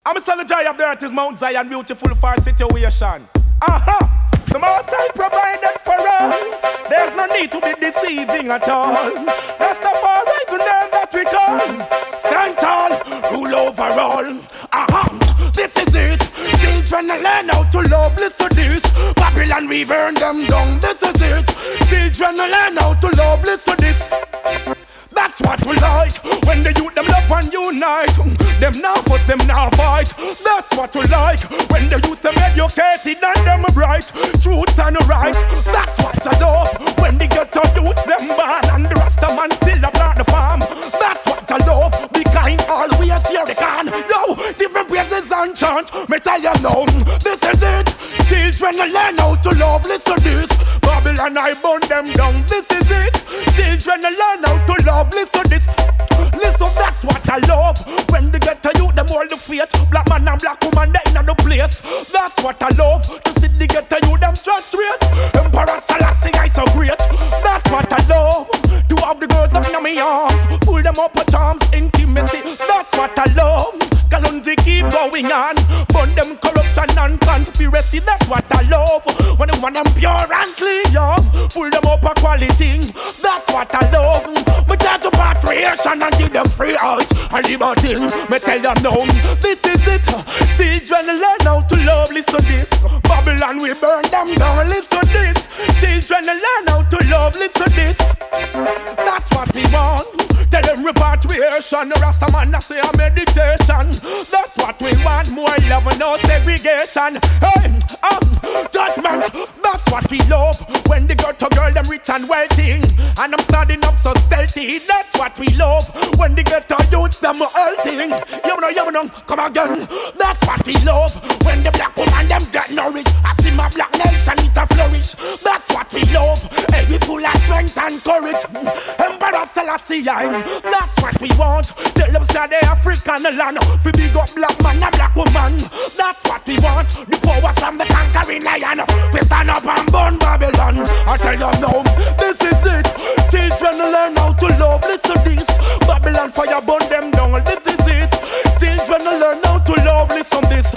I'm a son of Jai of the earth is Mount Zion, beautiful for situation. Aha! The most I provided for all. There's no need to be deceiving at all. That's the far right the name that we call. Stand tall, rule over all. Aha! This is it. Children learn how to love, listen to this. Babylon we burn them down, this is it. Children learn how to love, listen to this. That's what we like. When the youth them love and unite. Them now fuss, them now fight. That's what we like. When the youth them educated and them bright. Truth and right. That's what I love. When the ghetto youth them born and the Rasta man still a plant the farm. That's what I love. Be kind always here they can. Yo, different praises and chant. Me tell you now, this is it. Children learn how to love. Listen this. Babylon I burn them down. This is it. Children learn how to love. Listen this. Listen, that's what I love. When they get to you, them all the faith. Black man and black woman, they in the place. That's what I love. To see they get to you, them just straight. Emperor Selassie, I so great. That's what I love. To have the girls up in my arms. Pull them up with charms, intimacy. That's what I love. Kalunji keep going on. Burn them corruption and conspiracy. That's what I love. When they want them pure and clean, yeah. Pull them up a quality. That's what I love. Me tell to patriation and give them free out and liberty. Me tell them no, this is it. Children learn how to love, listen this. Babylon we burn them down, listen this. Children learn how to love, listen this. That's what we want. Tell them repatriation. Rasta man I say a meditation. That's what we want. More love and no segregation. Hey, judgment. That's what we love. When they go to girl them rich and wealthy. And I'm standing up so stealthy. That's what we love. When they get to youth them hurting. You know, come again. That's what we love. When the black woman them get nourished. I see my black nation it a flourish. That's what we love. Hey, we full of strength and courage. Emperor Selassie, that's what we want. Tell them say the African land. We big up black man and black woman. That's what we want. The powers from the conquering lion. We stand up and burn Babylon. I tell them no, this is it. Children learn how to love. Listen this. Babylon fire burn them down. This is it. Children learn how to love. Listen this.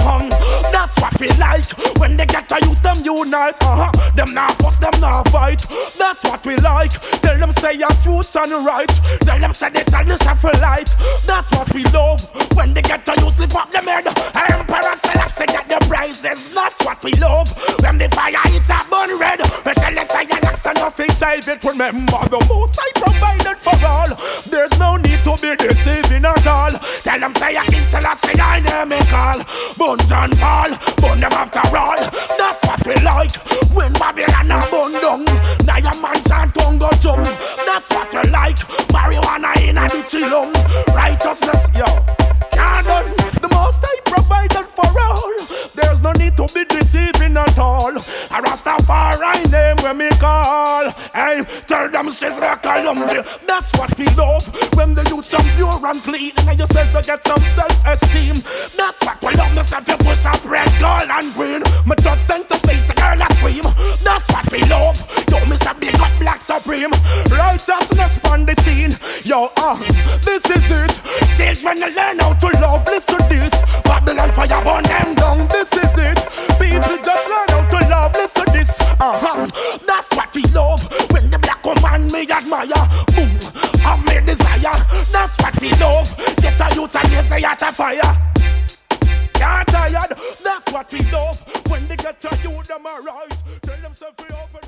That's what we like. When they get to youth them unite. Them now fuss, them now fight. That's what we like. Tell them say your truth and right. Tell them say they tell you for light. That's what we love. When they get to you slip up them head. Emperor Selassie get the prizes. That's what we love. When the fire hit a burn red. We tell them say you next to nothing save it. Remember the most I provided for all. There's no need to be deceiving at all. Tell them say you King Selassie I name me call. Bun John Paul. Bun them after all. That's what we like. When Babylon a bun down. Now your man chant Congo jump. That's what we like. Marijuana in a the chillum. Righteousness, yo. Can't done. The most I provided for all. There's no need to be deceiving at all. A Rastafari name when me call. Hey, tell them Sister Kalumji. That's what we love. When the youth some pure and clean. And yourself to get some self-esteem. That's what we love. Myself to push up red, gold and green. My thought center space the girl a scream. That's what we love. Yo, Mr. Big Up Black Supreme. Righteousness on the scene. Yo, this is it. Children learn how to love. Listen this. Babylon fire burn them down. This is it. People just learn how to love. Listen this. That's what we love. When the black woman me admire. Boom. Have me desire. That's what we love. Get a youth and raise the heart of fire. Can't tired. That's what we love. When they get to you them arise. Tell them self we open.